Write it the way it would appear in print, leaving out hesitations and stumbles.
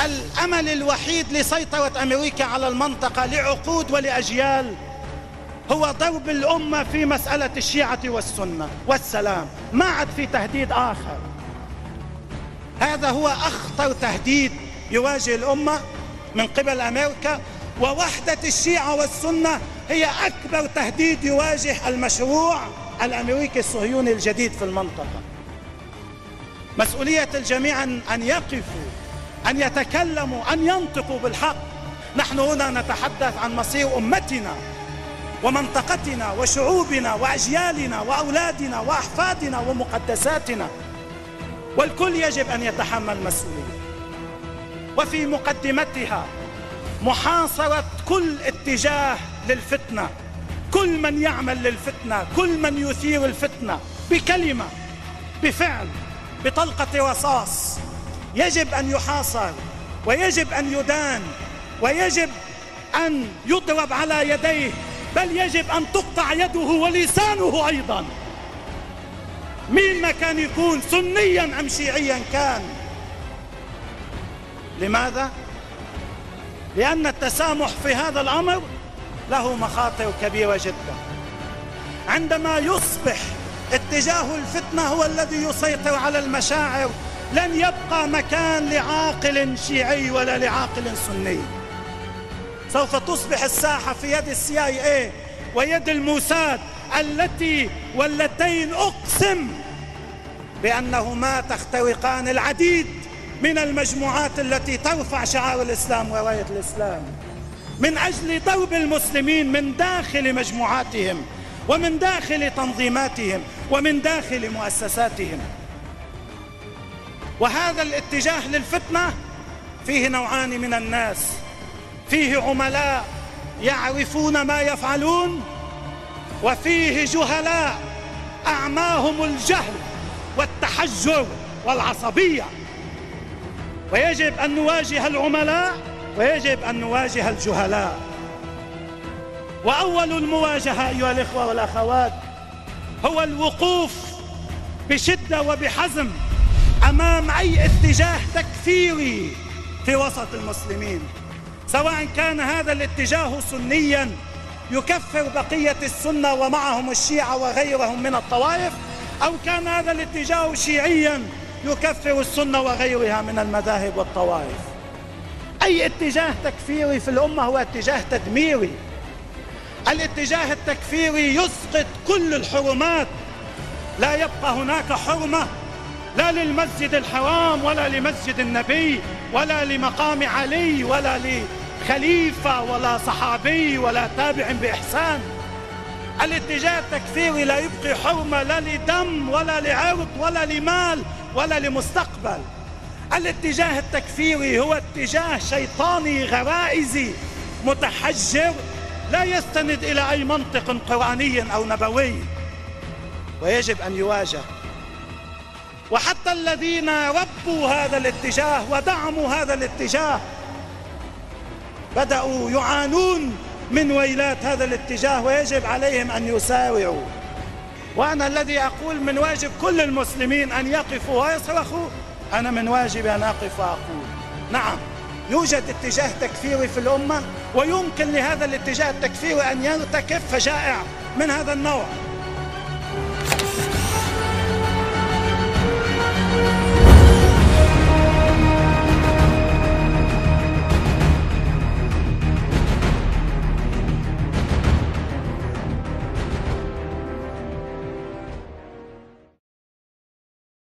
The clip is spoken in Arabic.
الأمل الوحيد لسيطرة أمريكا على المنطقة لعقود ولأجيال هو ضرب الأمة في مسألة الشيعة والسنة والسلام، ما عاد في تهديد آخر. هذا هو أخطر تهديد يواجه الأمة من قبل أمريكا، ووحدة الشيعة والسنة هي أكبر تهديد يواجه المشروع الأمريكي الصهيوني الجديد في المنطقة. مسؤولية الجميع أن يقفوا، أن يتكلموا، أن ينطقوا بالحق. نحن هنا نتحدث عن مصير أمتنا ومنطقتنا وشعوبنا وأجيالنا وأولادنا وأحفادنا ومقدساتنا، والكل يجب أن يتحمل مسؤولية. وفي مقدمتها محاصرة كل اتجاه للفتنة، كل من يعمل للفتنة، كل من يثير الفتنة بكلمة، بفعل، بطلقة رصاص، يجب أن يحاصر ويجب أن يدان ويجب أن يضرب على يديه، بل يجب أن تقطع يده ولسانه أيضا، مين ما كان يكون، سنيا أم شيعيا كان. لماذا؟ لأن التسامح في هذا الأمر له مخاطر كبيرة جدا. عندما يصبح اتجاه الفتنة هو الذي يسيطر على المشاعر، لن يبقى مكان لعاقل شيعي ولا لعاقل سني. سوف تصبح الساحة في يد CIA ويد الموساد واللتين أقسم بأنهما تخترقان العديد من المجموعات التي ترفع شعار الإسلام وراية الإسلام من أجل ضرب المسلمين من داخل مجموعاتهم ومن داخل تنظيماتهم ومن داخل مؤسساتهم. وهذا الاتجاه للفتنة فيه نوعان من الناس: فيه عملاء يعرفون ما يفعلون، وفيه جهلاء أعماهم الجهل والتحجر والعصبية. ويجب أن نواجه العملاء ويجب أن نواجه الجهلاء. وأول المواجهة أيها الإخوة والأخوات هو الوقوف بشدة وبحزم أمام أي اتجاه تكفيري في وسط المسلمين، سواء كان هذا الاتجاه سنيا يكفر بقية السنة ومعهم الشيعة وغيرهم من الطوائف، أو كان هذا الاتجاه شيعيا يكفر السنة وغيرها من المذاهب والطوائف. أي اتجاه تكفيري في الأمة هو اتجاه تدميري. الاتجاه التكفيري يسقط كل الحرمات، لا يبقى هناك حرمة لا للمسجد الحرام ولا لمسجد النبي ولا لمقام علي ولا لخليفة ولا صحابي ولا تابع بإحسان. الاتجاه التكفيري لا يبقي حرمة لا لدم ولا لعرض ولا لمال ولا لمستقبل. الاتجاه التكفيري هو اتجاه شيطاني غرائزي متحجر لا يستند إلى أي منطق قرآني أو نبوي، ويجب أن يواجه. وحتى الذين ربوا هذا الاتجاه ودعموا هذا الاتجاه بدأوا يعانون من ويلات هذا الاتجاه، ويجب عليهم أن يسارعوا. وأنا الذي أقول من واجب كل المسلمين أن يقفوا ويصرخوا، أنا من واجبي أن أقف وأقول نعم، يوجد اتجاه تكفيري في الأمة، ويمكن لهذا الاتجاه التكفيري أن يرتكب فجائع من هذا النوع.